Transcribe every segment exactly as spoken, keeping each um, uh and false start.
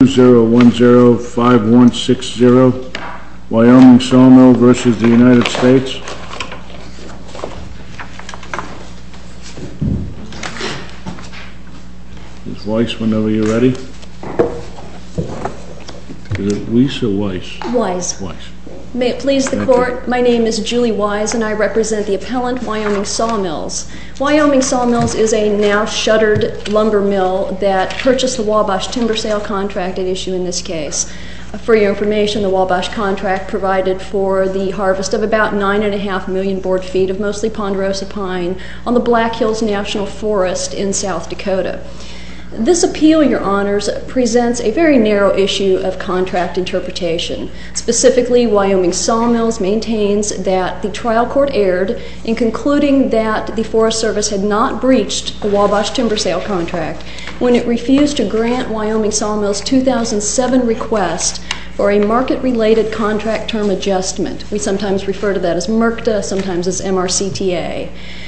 zero one zero five one six zero, Wyoming Sawmill versus the United States. Miz Weiss, whenever you're ready. Is it Weiss or Weiss? Weiss. Weiss. May it please the court, my name is Julie Wise and I represent the appellant Wyoming Sawmills. Wyoming Sawmills is a now shuttered lumber mill that purchased the Wabash timber sale contract at issue in this case. For your information, the Wabash contract provided for the harvest of about nine and a half million board feet of mostly ponderosa pine on the Black Hills National Forest in South Dakota. This appeal, Your Honors, presents a very narrow issue of contract interpretation. Specifically, Wyoming Sawmills maintains that the trial court erred in concluding that the Forest Service had not breached the Wabash timber sale contract when it refused to grant Wyoming Sawmills' two thousand seven request for a market-related contract term adjustment. We sometimes refer to that as MRCTA, sometimes as M R C T A.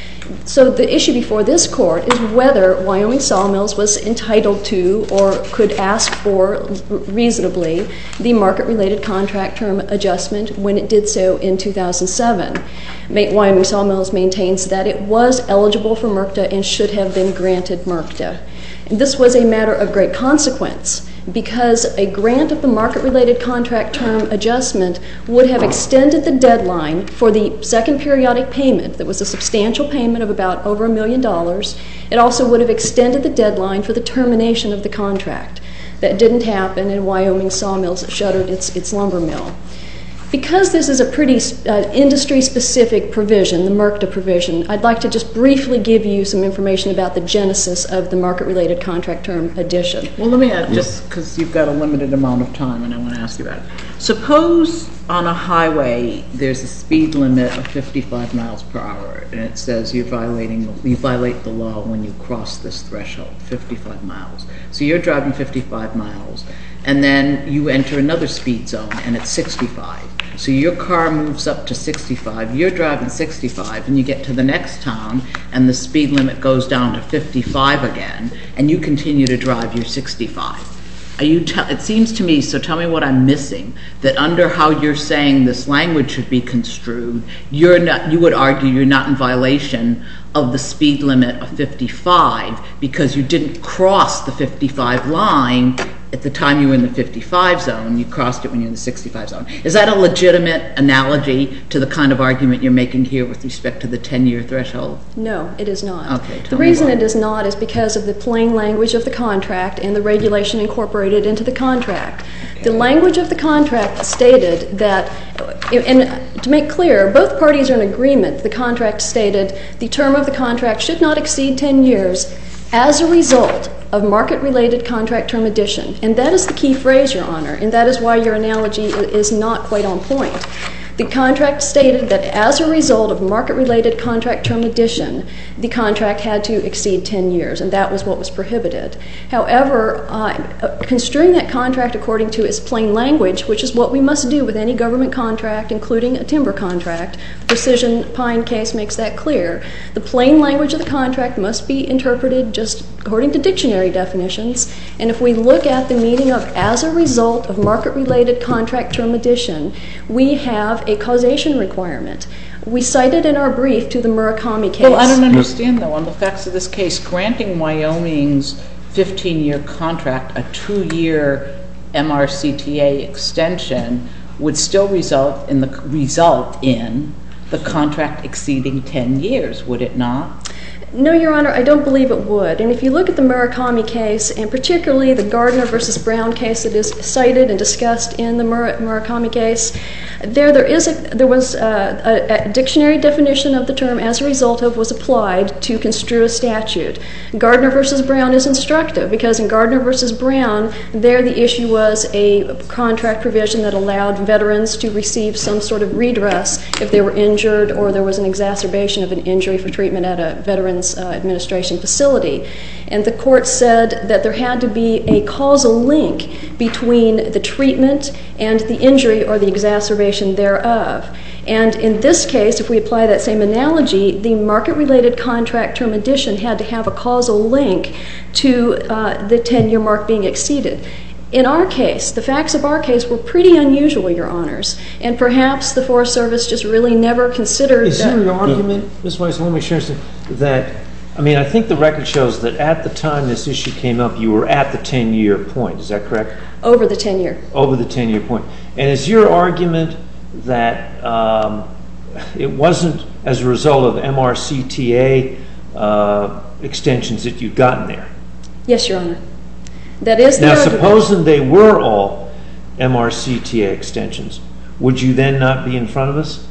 So the issue before this court is whether Wyoming Sawmills was entitled to or could ask for reasonably the market-related contract term adjustment when it did so in two thousand seven. Wyoming Sawmills maintains that it was eligible for MRCTA and should have been granted MRCTA. And this was a matter of great consequence, because a grant of the market-related contract term adjustment would have extended the deadline for the second periodic payment that was a substantial payment of about over a million dollars. It also would have extended the deadline for the termination of the contract. That didn't happen, and Wyoming Sawmills shuttered its, its lumber mill. Because this is a pretty uh, industry-specific provision, the MRCTA provision, I'd like to just briefly give you some information about the genesis of the market-related contract term addition. Well, let me add, just because you've got a limited amount of time and I want to ask you about it. Suppose on a highway there's a speed limit of fifty-five miles per hour, and it says you're violating, you violate the law when you cross this threshold, fifty-five miles. So you're driving fifty-five miles, and then you enter another speed zone, and it's sixty-five. So your car moves up to sixty-five, you're driving sixty-five, and you get to the next town, and the speed limit goes down to fifty-five again, and you continue to drive your sixty-five. Are you te- it seems to me, so tell me what I'm missing, that under how you're saying this language should be construed, you're not, you would argue you're not in violation of the speed limit of fifty-five because you didn't cross the fifty-five line at the time you were in the fifty-five zone, you crossed it when you're in the sixty-five zone. Is that a legitimate analogy to the kind of argument you're making here with respect to the ten-year threshold? No, it is not. Okay, the reason it is not is because of the plain language of the contract and the regulation incorporated into the contract. Okay. The language of the contract stated that, and to make clear, both parties are in agreement. The contract stated the term of the contract should not exceed ten years as a result of market-related contract term addition. And that is the key phrase, Your Honor, and that is why your analogy is not quite on point. The contract stated that as a result of market-related contract term addition, the contract had to exceed ten years, and that was what was prohibited. However, uh, construing that contract according to its plain language, which is what we must do with any government contract, including a timber contract, the Precision Pine case makes that clear. The plain language of the contract must be interpreted just according to dictionary definitions, and if we look at the meaning of as a result of market-related contract term addition, we have a causation requirement. We cited in our brief to the Murakami case. Well, I don't understand, though, on the facts of this case, granting Wyoming's fifteen-year contract a two-year M R C T A extension would still result in the result in the contract exceeding ten years, would it not? No, Your Honor, I don't believe it would. And if you look at the Murakami case, and particularly the Gardner versus Brown case that is cited and discussed in the Mur- Murakami case, there there is a, there was a, a, a dictionary definition of the term as a result of was applied to construe a statute. Gardner versus Brown is instructive because in Gardner versus Brown, there the issue was a contract provision that allowed veterans to receive some sort of redress if they were injured or there was an exacerbation of an injury for treatment at a veteran's Uh, administration facility. And the court said that there had to be a causal link between the treatment and the injury or the exacerbation thereof. And in this case, if we apply that same analogy, the market-related contract term addition had to have a causal link to uh, the ten-year mark being exceeded. In our case, the facts of our case were pretty unusual, Your Honors, and perhaps the Forest Service just really never considered Is that. there an argument, Miz Weiss, let me share something, that, I mean, I think the record shows that at the time this issue came up, you were at the ten-year point, is that correct? Over the ten-year. Over the ten-year point. And is your argument that um, it wasn't as a result of M R C T A uh, extensions that you'd gotten there? Yes, Your Honor. That is the Now, argument. supposing they were all M R C T A extensions, would you then not be in front of us?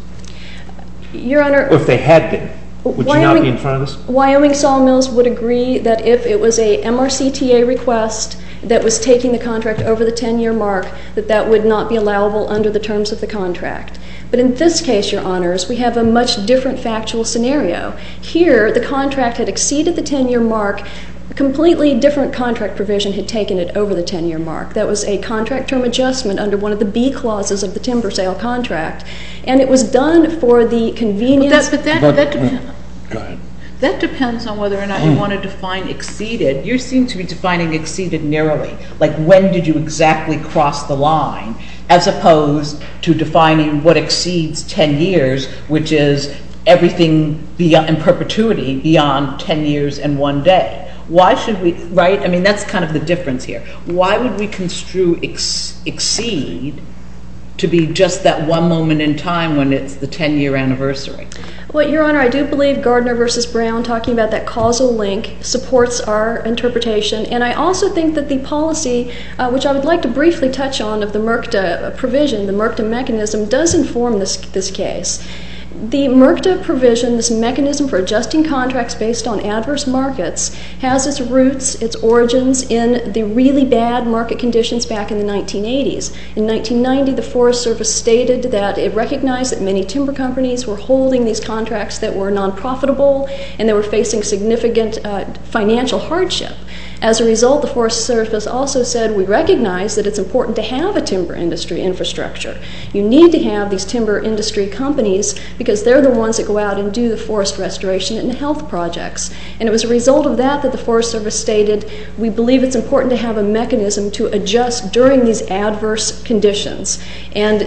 Your Honor, Or if they had been, would you not be in front of us? Wyoming Sawmills would agree that if it was a M R C T A request that was taking the contract over the ten-year mark, that that would not be allowable under the terms of the contract. But in this case, Your Honors, we have a much different factual scenario. Here, the contract had exceeded the ten-year mark. A completely different contract provision had taken it over the ten-year mark. That was a contract term adjustment under one of the B clauses of the timber sale contract. And it was done for the convenience. But that, But- but that, that depends. Go ahead. That depends on whether or not you want to define exceeded. You seem to be defining exceeded narrowly. Like, when did you exactly cross the line, as opposed to defining what exceeds ten years, which is everything beyond, in perpetuity beyond ten years and one day. Why should we, right? I mean, that's kind of the difference here. Why would we construe ex exceed to be just that one moment in time when it's the ten-year anniversary? Well, Your Honor, I do believe Gardner versus Brown, talking about that causal link, supports our interpretation. And I also think that the policy, uh, which I would like to briefly touch on, of the MRCTA provision, the MRCTA mechanism, does inform this, this case. The MRCTA provision, this mechanism for adjusting contracts based on adverse markets, has its roots, its origins in the really bad market conditions back in the nineteen eighties. In nineteen ninety, the Forest Service stated that it recognized that many timber companies were holding these contracts that were non-profitable and they were facing significant uh, financial hardship. As a result, the Forest Service also said, we recognize that it's important to have a timber industry infrastructure. You need to have these timber industry companies because they're the ones that go out and do the forest restoration and health projects. And it was a result of that that the Forest Service stated, we believe it's important to have a mechanism to adjust during these adverse conditions. And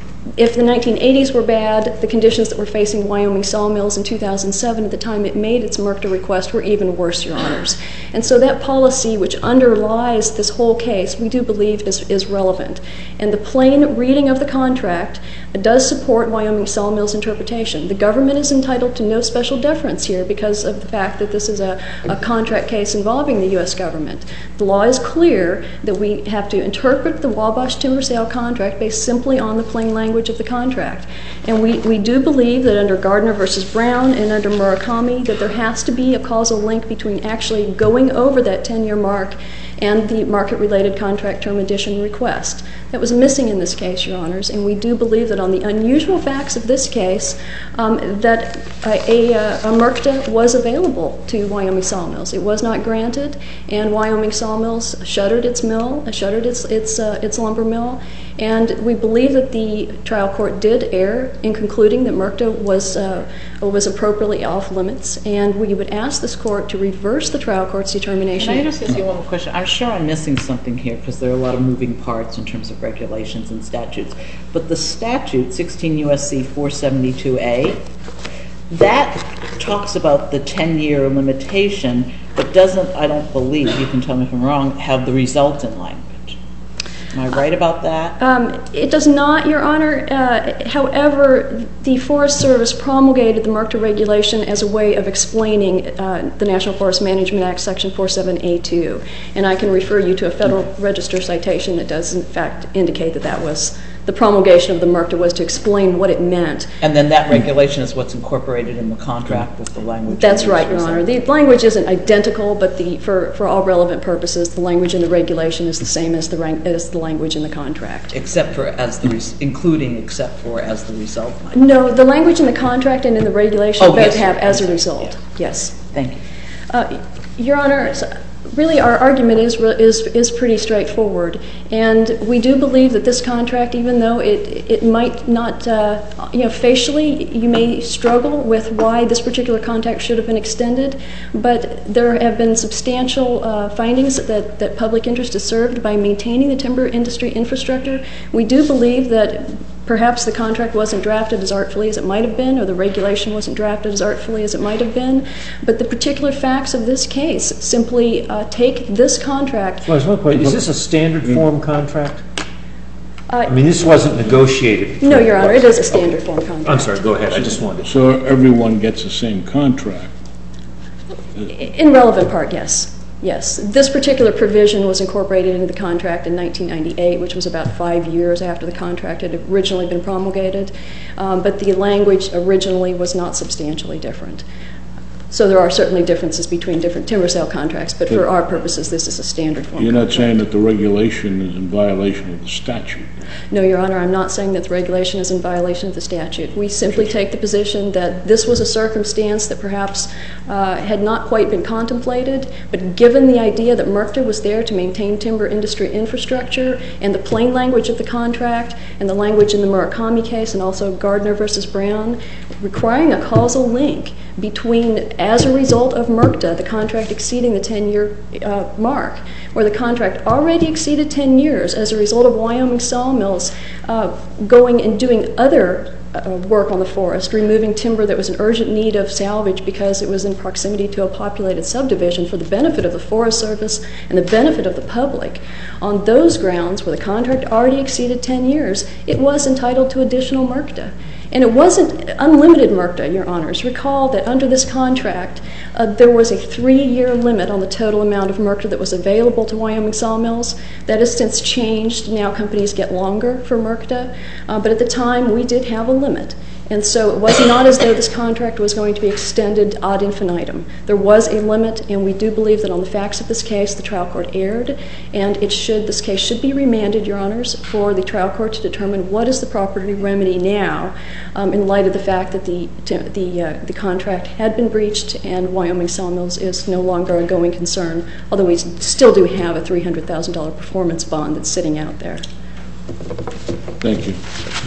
if the nineteen eighties were bad, the conditions that were facing Wyoming sawmills in two thousand seven at the time it made its MRCTA request were even worse, Your Honors. And so that policy which underlies this whole case, we do believe is, is relevant. And the plain reading of the contract does support Wyoming sawmills interpretation. The government is entitled to no special deference here because of the fact that this is a, a contract case involving the U S government. The law is clear that we have to interpret the Wabash timber sale contract based simply on the plain language of the contract. And we, we do believe that under Gardner versus Brown and under Murakami that there has to be a causal link between actually going over that ten-year mark and the market-related contract term addition request. That was missing in this case, Your Honors, and we do believe that on the unusual facts of this case, um, that a, a, a MRCTA was available to Wyoming sawmills. It was not granted, and Wyoming sawmills shuttered its mill, shuttered its, its, uh, its lumber mill, and we believe that the trial court did err in concluding that MRCTA was, uh, was appropriately off limits, and we would ask this court to reverse the trial court's determination. Can I just ask you one more question? I'm sure I'm missing something here because there are a lot of moving parts in terms of regulations and statutes. But the statute, sixteen U S C four seventy-two A, that talks about the ten-year limitation, but doesn't, I don't believe, you can tell me if I'm wrong, have the resultant language. Am I right about that? Um, it does not, Your Honor. Uh, however, the Forest Service promulgated the MRCTA regulation as a way of explaining uh, the National Forest Management Act, Section forty-seven A two. And I can refer you to a Federal Register citation that does, in fact, indicate that that was the promulgation of the MRCTA was to explain what it meant. And then that regulation is what's incorporated in the contract with the language. That's right, Your Honor. The language isn't identical, but the, for, for all relevant purposes, the language in the regulation is the same as the, rank, as the language in the contract. Except for as the, res including except for as the result. No, the language in the contract and in the regulation Oh, both yes, have as a yes, result. yeah. Yes. Thank you. Uh, Your Honor, Really, our argument is, is, is pretty straightforward. And we do believe that this contract, even though it, it might not, uh, you know, facially, you may struggle with why this particular contract should have been extended, but there have been substantial uh, findings that, that public interest is served by maintaining the timber industry infrastructure. We do believe that perhaps the contract wasn't drafted as artfully as it might have been, or the regulation wasn't drafted as artfully as it might have been, but the particular facts of this case simply uh, take this contract. Well, there's one point. Is this a standard form contract? Uh, I mean, this wasn't negotiated. No, Your Honor, it is a standard form contract. I'm sorry, go ahead. I just wanted to. So everyone gets the same contract? In relevant part, yes. Yes, this particular provision was incorporated into the contract in nineteen ninety-eight, which was about five years after the contract had originally been promulgated, um, but the language originally was not substantially different. So there are certainly differences between different timber sale contracts, but for our purposes, this is a standard form You're not contract. saying that the regulation is in violation of the statute? No, Your Honor, I'm not saying that the regulation is in violation of the statute. We simply take the position that this was a circumstance that perhaps uh, had not quite been contemplated, but given the idea that MERCTA was there to maintain timber industry infrastructure, and the plain language of the contract, and the language in the Murakami case, and also Gardner versus Brown, requiring a causal link between, as a result of MERCTA, the contract exceeding the ten-year uh, mark, where the contract already exceeded ten years as a result of Wyoming sawmills uh, going and doing other uh, work on the forest, removing timber that was in urgent need of salvage because it was in proximity to a populated subdivision for the benefit of the Forest Service and the benefit of the public. On those grounds, where the contract already exceeded ten years, it was entitled to additional MERCTA. And it wasn't unlimited MERCTA, Your Honors. Recall that under this contract, uh, there was a three-year limit on the total amount of MERCTA that was available to Wyoming sawmills. That has since changed. Now companies get longer for MERCTA. Uh, but at the time, we did have a limit. And so it was not as though this contract was going to be extended ad infinitum. There was a limit, and we do believe that on the facts of this case, the trial court erred, and it should, this case should be remanded, Your Honors, for the trial court to determine what is the property remedy now, um, in light of the fact that the the uh, the contract had been breached and Wyoming sawmills is no longer a going concern, although we still do have a three hundred thousand dollars performance bond that's sitting out there. Thank you.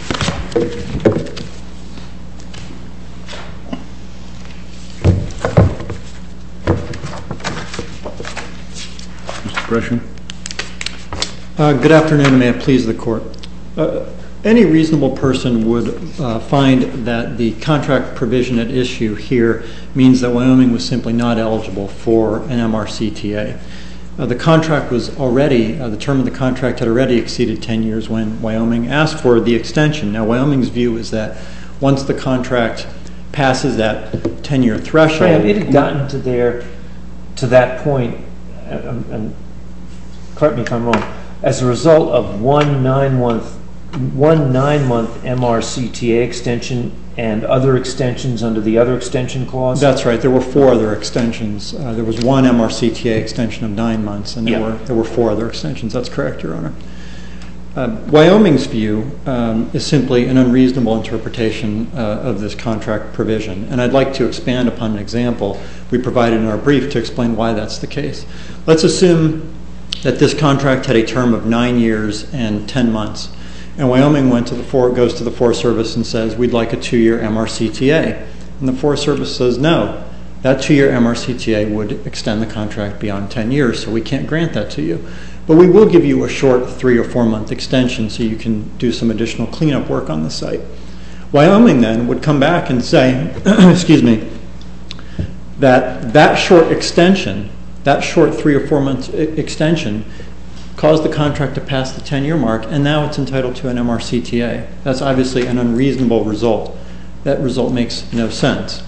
Mister Uh, good afternoon, and may it please the Court. Uh, any reasonable person would uh, find that the contract provision at issue here means that Wyoming was simply not eligible for an M R C T A. Uh, the contract was already, uh, the term of the contract had already exceeded ten years when Wyoming asked for the extension. Now, Wyoming's view is that once the contract passes that ten-year threshold... Graham, it had gotten to there, to that point, and, and correct me if I'm wrong, as a result of one nine-month one nine-month M R C T A extension and other extensions under the other extension clause? That's right. There were four other extensions. Uh, there was one M R C T A extension of nine months, and there yeah. were there were four other extensions. That's correct, Your Honor. Uh, Wyoming's view um, is simply an unreasonable interpretation uh, of this contract provision, and I'd like to expand upon an example we provided in our brief to explain why that's the case. Let's assume that this contract had a term of nine years and ten months, and Wyoming went to the for- goes to the Forest Service and says, we'd like a two-year M R C T A. And the Forest Service says, no, that two-year M R C T A would extend the contract beyond ten years, so we can't grant that to you. But we will give you a short three or four month extension so you can do some additional cleanup work on the site. Wyoming then would come back and say, excuse me, that that short extension, that short three or four month extension caused the contract to pass the ten-year mark, and now it's entitled to an M R C T A. That's obviously an unreasonable result. That result makes no sense.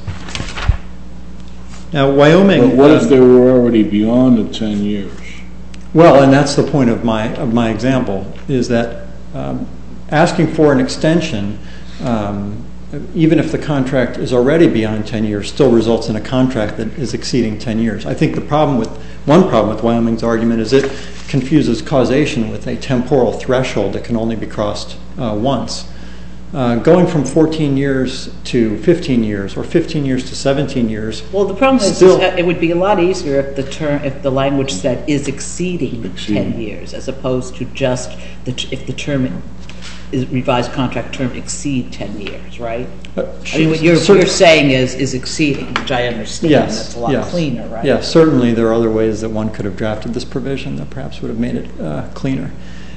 Now, Wyoming... But what if they were already beyond the ten years? Well, and that's the point of my of my example, is that um, asking for an extension, um, even if the contract is already beyond ten years, still results in a contract that is exceeding ten years. I think the problem with, one problem with Wyoming's argument is it confuses causation with a temporal threshold that can only be crossed uh, once. Uh, going from fourteen years to fifteen years, or fifteen years to seventeen years. Well, the problem is, Still- is that it would be a lot easier if the term, if the language said is exceeding Exceeding. ten years, as opposed to just the, t- if the term is revised contract term exceed ten years, right? Uh, I mean, what you're, what cer- you're saying is is exceeding, which I understand. Yes, That's a lot yes. cleaner, right? Yes, certainly there are other ways that one could have drafted this provision that perhaps would have made it uh, cleaner.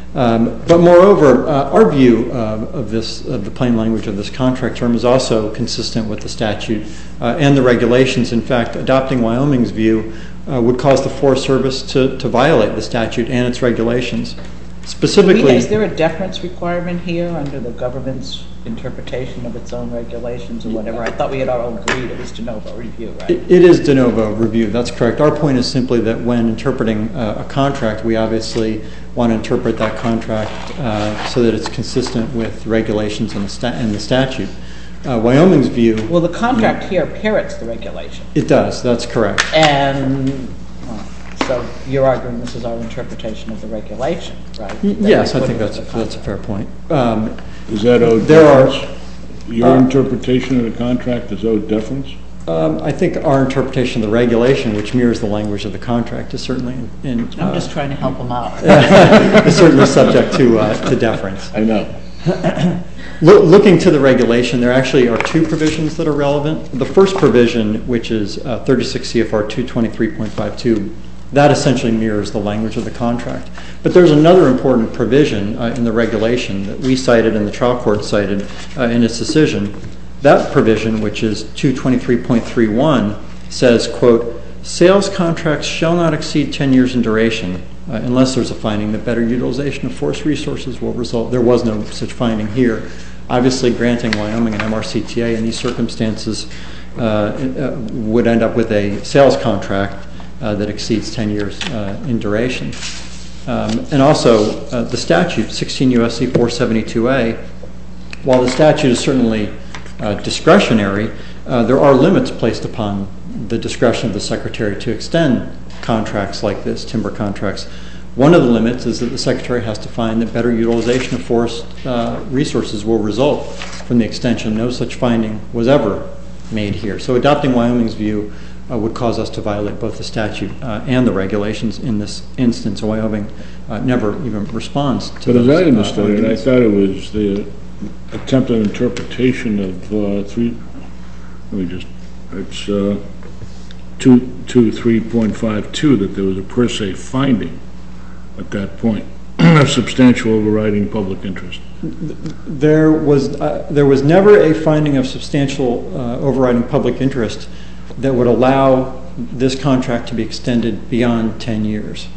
Um, but moreover, uh, our view uh, of this, of the plain language of this contract term is also consistent with the statute uh, and the regulations. In fact, adopting Wyoming's view uh, would cause the Forest Service to, to violate the statute and its regulations. Specifically, Do we- is there a deference requirement here under the government's interpretation of its own regulations or whatever? I thought we had all agreed it was de novo review, right? It it is de novo review, that's correct. Our point is simply that when interpreting uh, a contract, we obviously want to interpret that contract uh, so that it's consistent with regulations and the, sta- and the statute. Uh, Wyoming's view, Well, the contract here parrots the regulation. it does, that's correct. And well, so you're arguing this is our interpretation of the regulation, right? Y- That Yes, we I put think into that's, the that's a fair contract. point. Um, Is that owed There are- deference? Your uh, interpretation of the contract is owed deference? um, I think our interpretation of the regulation, which mirrors the language of the contract, is certainly in, I'm uh, just trying to help them out. is certainly subject to, uh, to deference. I know. Loo- Looking to the regulation, there actually are two provisions that are relevant. The first provision, which is uh, thirty-six C F R two twenty-three point five two, that essentially mirrors the language of the contract. But there's another important provision uh, in the regulation that we cited and the trial court cited uh, in its decision. That provision, which is two twenty-three point three one, says, quote, "Sales contracts shall not exceed ten years in duration uh, unless there's a finding that better utilization of forest resources will result." There was no such finding here. Obviously, granting Wyoming an M R C T A in these circumstances uh, uh, would end up with a sales contract uh, that exceeds ten years uh, in duration. Um, and also, uh, the statute, sixteen U S C four seventy-two A, while the statute is certainly uh, discretionary, uh, there are limits placed upon the discretion of the Secretary to extend contracts like this, timber contracts. One of the limits is that the Secretary has to find that better utilization of forest uh, resources will result from the extension. No such finding was ever made here. So adopting Wyoming's view uh, would cause us to violate both the statute uh, and the regulations in this instance. Wyoming uh, never even responds to But as those, I understood uh, it, I arguments. thought it was the attempted interpretation of uh, three, let me just, it's uh, two, two, three point five two, that there was a per se finding at that point of substantial overriding public interest. There was, uh, there was never a finding of substantial uh, overriding public interest that would allow this contract to be extended beyond ten years.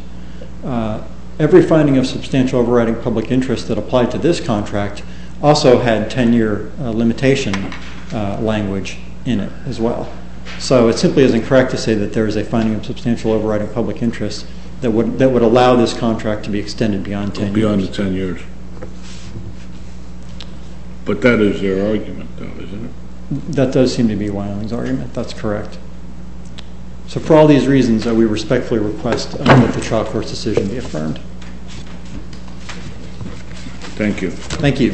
Uh, every finding of substantial overriding public interest that applied to this contract also had ten-year uh, limitation uh, language in it as well. So it simply isn't correct to say that there is a finding of substantial overriding public interest that would that would allow this contract to be extended beyond ten Beyond the years. ten years. But that is their argument, though, isn't it? That does seem to be Wyoming's argument. That's correct. So for all these reasons, uh, we respectfully request uh, that the trial court's decision be affirmed. Thank you. Thank you.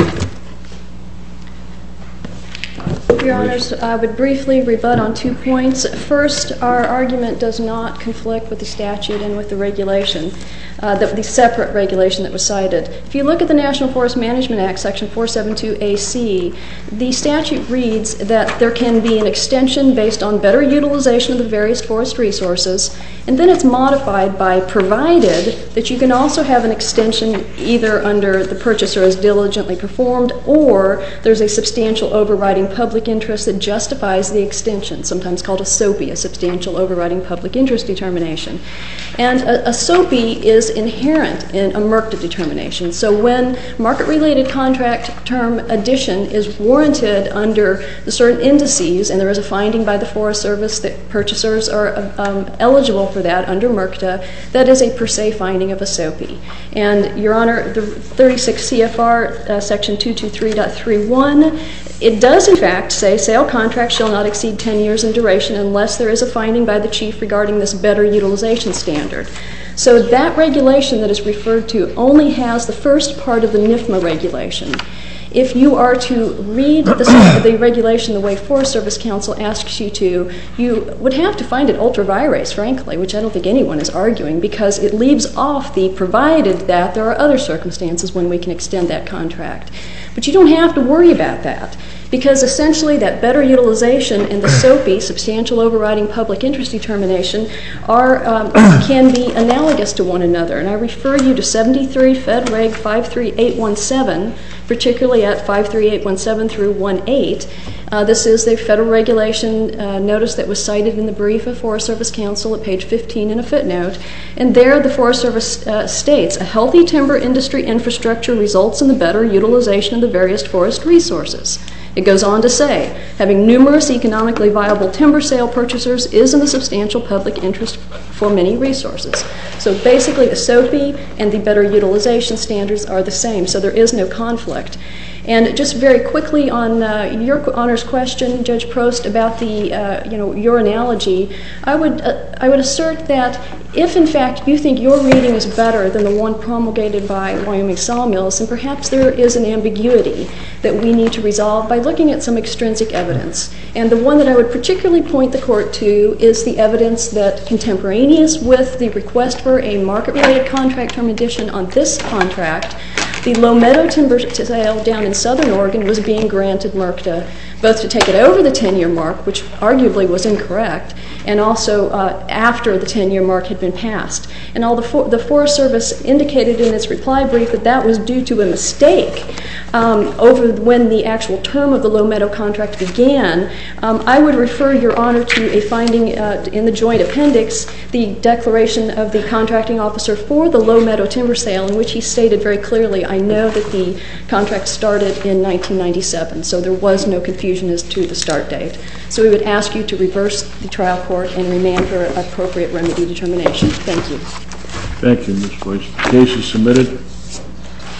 Your Honors, I would briefly rebut on two points. First, our argument does not conflict with the statute and with the regulation, uh, the, the separate regulation that was cited. If you look at the National Forest Management Act, Section four seventy-two A C, the statute reads that there can be an extension based on better utilization of the various forest resources, and then it's modified by provided that you can also have an extension either under the purchaser as diligently performed or there's a substantial overriding public interest that justifies the extension, sometimes called a SOPI, a substantial overriding public interest determination. And a, a SOPI is inherent in a MRCTA determination. So when market-related contract term addition is warranted under the certain indices, and there is a finding by the Forest Service that purchasers are um, eligible for that under MRCTA, that is a per se finding of a SOPI. And, Your Honor, the thirty-six C F R uh, Section two twenty-three point thirty-one, it does in fact say sale contracts shall not exceed ten years in duration unless there is a finding by the chief regarding this better utilization standard. So that regulation that is referred to only has the first part of the N I F M A regulation. If you are to read the, the regulation the way Forest Service Council asks you to, you would have to find it ultra vires, frankly, which I don't think anyone is arguing, because it leaves off the provided that there are other circumstances when we can extend that contract. But you don't have to worry about that, because essentially that better utilization and the SOPI, substantial overriding public interest determination, are um, can be analogous to one another. And I refer you to seventy-three Fed Reg five three eight one seven, particularly at five three eight one seven through eighteen. Uh, this is the federal regulation uh, notice that was cited in the brief of Forest Service Council at page fifteen in a footnote. And there the Forest Service uh, states, a healthy timber industry infrastructure results in the better utilization of the various forest resources. It goes on to say, having numerous economically viable timber sale purchasers is in the substantial public interest for many resources. So basically the SOPI and the better utilization standards are the same, so there is no conflict. And just very quickly on uh, your Honor's question, Judge Prost, about the, uh, you know, your analogy, I would, uh, I would assert that if in fact you think your reading is better than the one promulgated by Wyoming Sawmills, then perhaps there is an ambiguity that we need to resolve by looking at some extrinsic evidence. And the one that I would particularly point the court to is the evidence that contemporaneous with the request for a market-related contract term addition on this contract, the Low Meadow timber sale down in southern Oregon was being granted MRCTA, both to take it over the ten-year mark, which arguably was incorrect, and also uh, after the ten-year mark had been passed. And all the, for the Forest Service indicated in its reply brief that that was due to a mistake um, over when the actual term of the Low Meadow contract began. Um, I would refer Your Honor to a finding uh, in the joint appendix, the declaration of the contracting officer for the Low Meadow timber sale, in which he stated very clearly, I know that the contract started in nineteen ninety-seven, so there was no confusion as to the start date. So we would ask you to reverse the trial court and remand for appropriate remedy determination. Thank you. Thank you, Miz Boyce. The case is submitted.